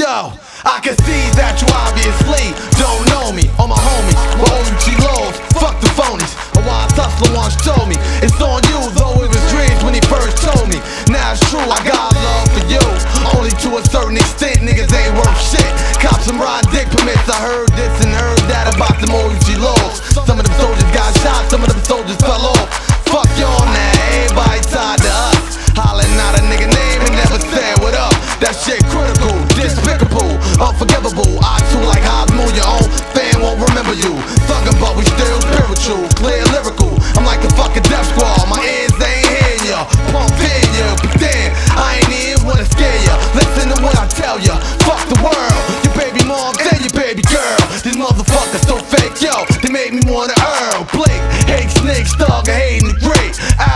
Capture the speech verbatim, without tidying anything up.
Yo, I can see that you obviously don't know me. All my homies, my O G lows, fuck the phonies. A wise hustler once told me, it's on you, though it was dreams when he first told me. Now it's true, I got love for you. Only to a certain extent, niggas ain't worth shit. Cops and ride dick permits, I heard this and heard that about them O G lows. Some of them soldiers got shot, some of them soldiers fell off. Fuck y'all now, everybody tied to us. Hollering out a nigga name and never said what up. That shit critical, despicable, unforgivable. I too like Hosmo, your own fan won't remember you. Thuggin' but we still spiritual, clear lyrical. I'm like the fucking Death Squad, my ears they ain't hearing ya. Pump in ya, but then I ain't even wanna scare ya. Listen to what I tell ya, fuck the world. Your baby mom and your baby girl. These motherfuckers so fake, yo, they make me wanna earl. Blake, hate snakes, thug, and hating the great.